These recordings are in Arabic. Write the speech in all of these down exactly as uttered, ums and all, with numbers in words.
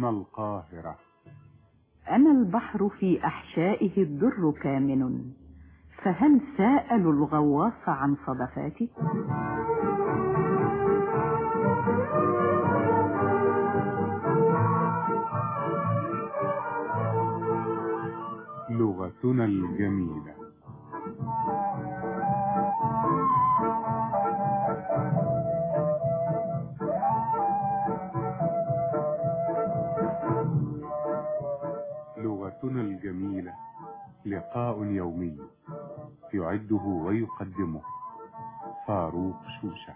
أنا القاهرة. أنا البحر في أحشائه الدر كامن، فهل سألوا الغواص عن صدفاتي؟ لغتنا الجميلة. لغتنا الجميلة لقاء يومي يعده ويقدمه فاروق شوشة.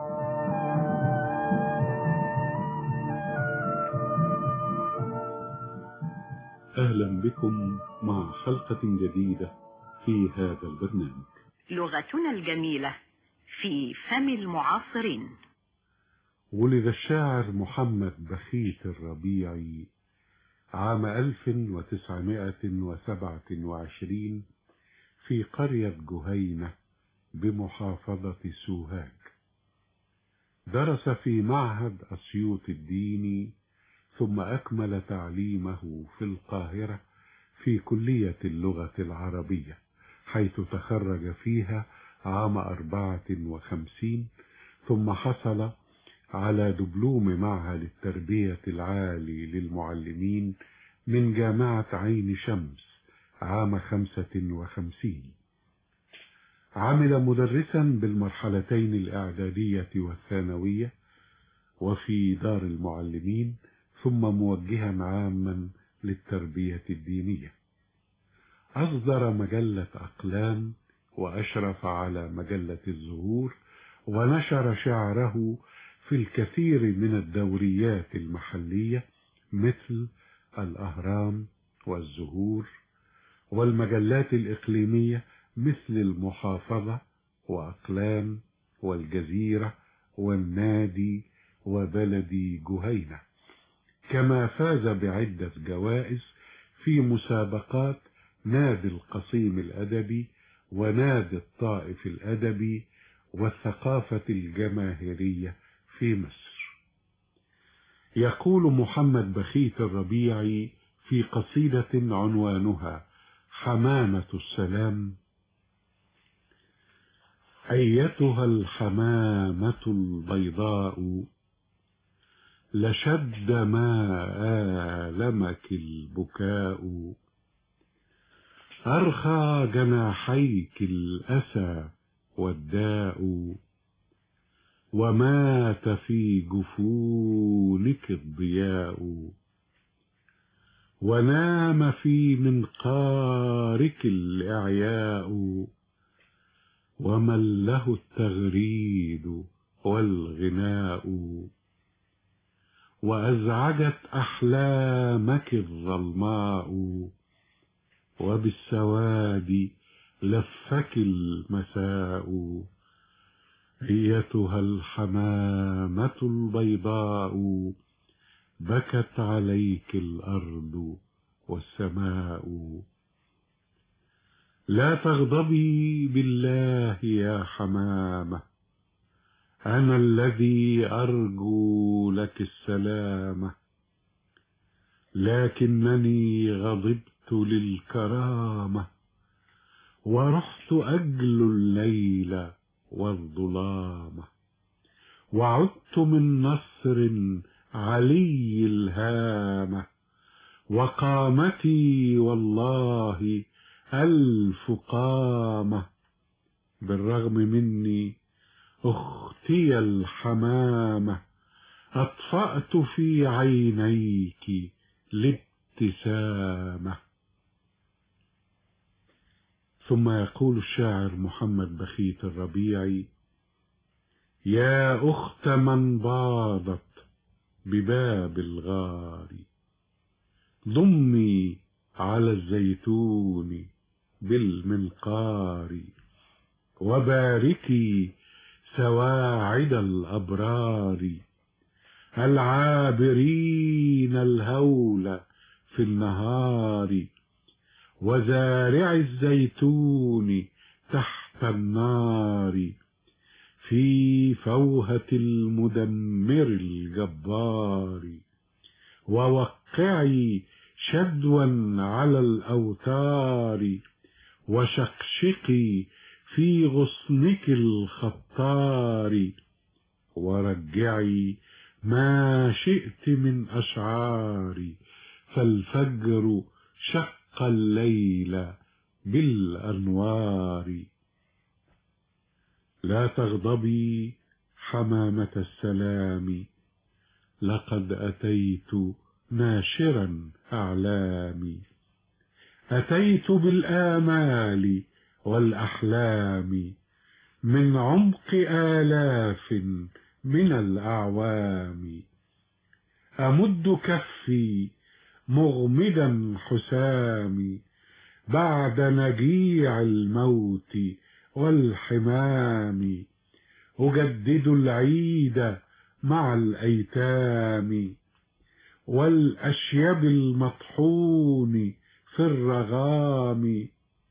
أهلا بكم مع حلقة جديدة في هذا البرنامج. لغتنا الجميلة في فم المعاصرين. ولد الشاعر محمد بخيت الربيعي عام ألف وتسعمائة وسبعة وعشرين في قرية جهينة بمحافظة سوهاج. درس في معهد أسيوط الديني، ثم أكمل تعليمه في القاهرة في كلية اللغة العربية، حيث تخرج فيها عام أربعة وخمسين، ثم حصل على دبلوم معهد التربية العالي للمعلمين من جامعة عين شمس عام خمسة وخمسين. عمل مدرسا بالمرحلتين الإعدادية والثانوية وفي دار المعلمين، ثم موجها عاما للتربية الدينية. أصدر مجلة أقلام، وأشرف على مجلة الزهور، ونشر شعره في الكثير من الدوريات المحلية مثل الأهرام والزهور، والمجلات الإقليمية مثل المحافظة وأقلام والجزيرة والنادي وبلدي جهينة. كما فاز بعدة جوائز في مسابقات نادي القصيم الأدبي ونادي الطائف الأدبي والثقافة الجماهيرية في مصر. يقول محمد بخيت الربيعي في قصيدة عنوانها حمامة السلام: أيتها الحمامة البيضاء، لشد ما آلمك البكاء، أرخى جناحيك الأسى والداء، ومات في جفونك الضياء، ونام في منقارك الإعياء، ومن له التغريد والغناء، وأزعجت أحلامك الظلماء، وبالسواد لفك المساء. أيتها الحمامة البيضاء، بكت عليك الأرض والسماء. لا تغضبي بالله يا حمامة، أنا الذي أرجو لك السلامة، لكنني غضبت للكرامة، ورحت أجل الليل والظلامة، وعدت من نصر علي الهامة، وقامتي والله ألف قامة، بالرغم مني أختي الحمامة، أطفأت في عينيك الابتسامة. ثم يقول الشاعر محمد بخيت الربيعي: يا أخت من باضت بباب الغار، ضمي على الزيتون بالمنقار، وباركي سواعد الأبرار، العابرين الهول في النهار، وزارع الزيتون تحت النار، في فوهة المدمر الجبار، ووقعي شدوا على الأوتار، وشقشقي في غصنك الخطار، ورجعي ما شئت من أشعاري، فالفجر شق الليل بالأنوار. لا تغضبي حمامة السلام، لقد أتيت ناشرا أعلامي، أتيت بالآمال والأحلام من عمق آلاف من الأعوام. أمد كفي مغمدا حسامي بعد نجيع الموت والحمام، أجدد العيد مع الأيتام والأشيب المطحون في الرغام.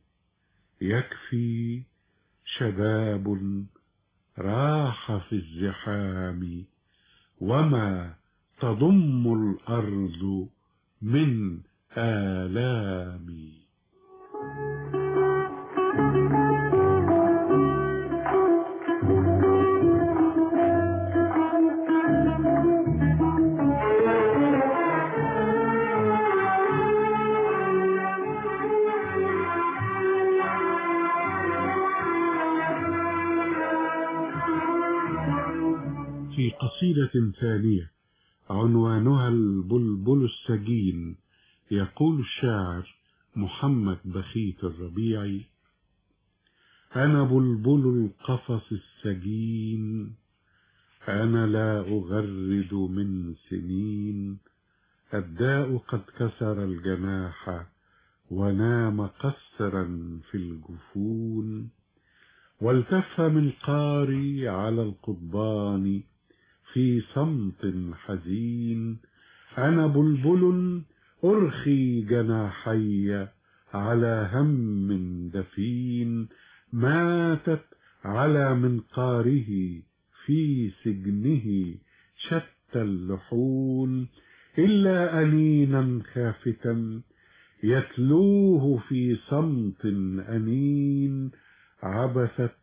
يكفي شباب راح في الزحام، وما تضم الأرض من آلام. في قصيدة ثانية عنوانها البلبل السجين، يقول الشاعر محمد بخيت الربيعي: أنا بلبل القفص السجين، أنا لا أغرد من سنين، الداء قد كسر الجناح ونام قسرا في الجفون، والتف منقاري على القضبان في صمت حزين. أنا بلبل أرخي جناحي على هم دفين، ماتت على منقاره في سجنه شتى اللحون، إلا أنينا خافتا يتلوه في صمت أنين، عبثت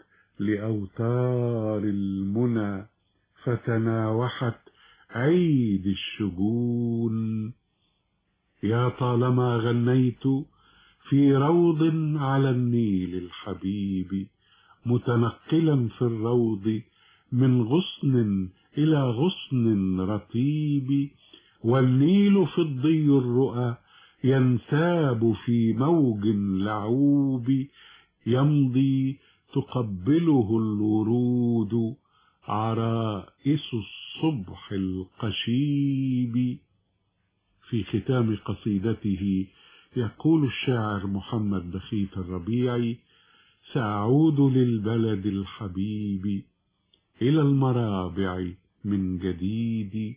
لأوتار المنى فتناوحت عيد الشجون. يا طالما غنيت في روض على النيل الحبيب، متنقلا في الروض من غصن إلى غصن رطيب، والنيل فضي الرؤى ينساب في موج لعوب، يمضي تقبله الورود عرائس الصبح القشيب. في ختام قصيدته يقول الشاعر محمد بخيت الربيعي: سأعود للبلد الحبيب، إلى المرابع من جديد،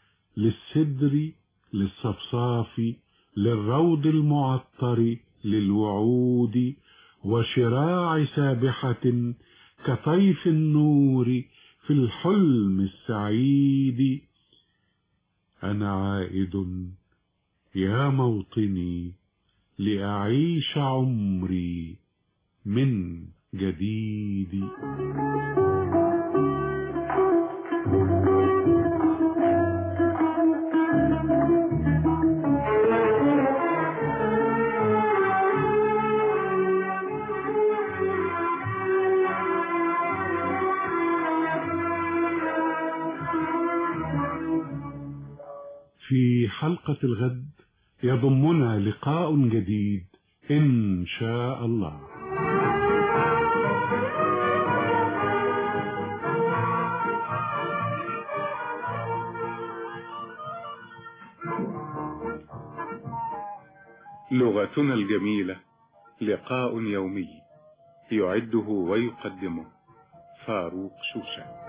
للسدر للصفصاف للروض المعطر للوعود، وشراع سابحة كطيف النور في الحلم السعيد. أنا عائد يا موطني لأعيش عمري من جديد. في حلقة الغد يضمنا لقاء جديد إن شاء الله. لغتنا الجميلة، لقاء يومي، يعده ويقدمه فاروق شوشة.